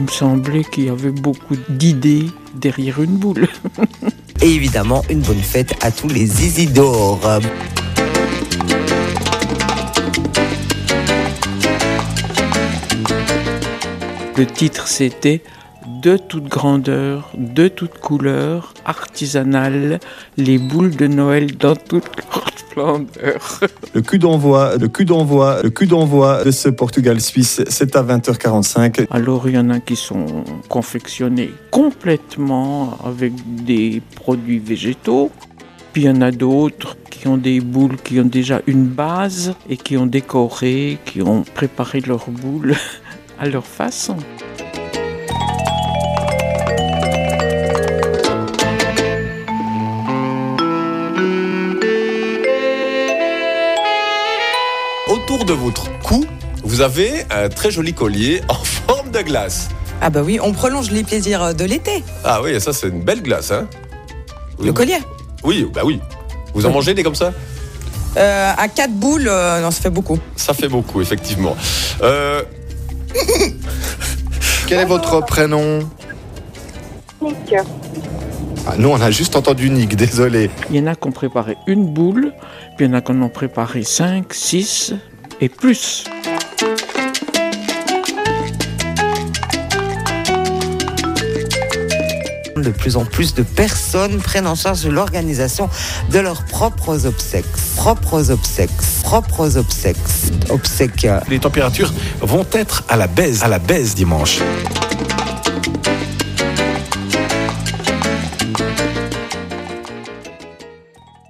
me semblait qu'il y avait beaucoup d'idées derrière une boule. Et évidemment, une bonne fête à tous les Isidores. Le titre, c'était « De toute grandeur, de toute couleur, artisanale, les boules de Noël dans toute leur splendeur ». Le coup d'envoi de ce Portugal-Suisse, c'est à 20h45. Alors, il y en a qui sont confectionnés complètement avec des produits végétaux. Puis il y en a d'autres qui ont des boules qui ont déjà une base et qui ont décoré, qui ont préparé leurs boules à leur façon. Autour de votre cou, vous avez un très joli collier en forme de glace. Ah bah oui, on prolonge les plaisirs de l'été. Ah oui, ça c'est une belle glace, hein. Le collier. Oui, bah oui. Vous en mangez des comme ça ? À 4 boules, non, ça fait beaucoup. Ça fait beaucoup, effectivement. Quel est votre prénom ? Nick. Ah, nous, on a juste entendu Nick, désolé. Il y en a qui ont préparé une boule, puis il y en a qui en ont préparé 5, 6 et plus. De plus en plus de personnes prennent en charge l'organisation de leurs propres obsèques. Obsèques. Les températures vont être à la baisse dimanche.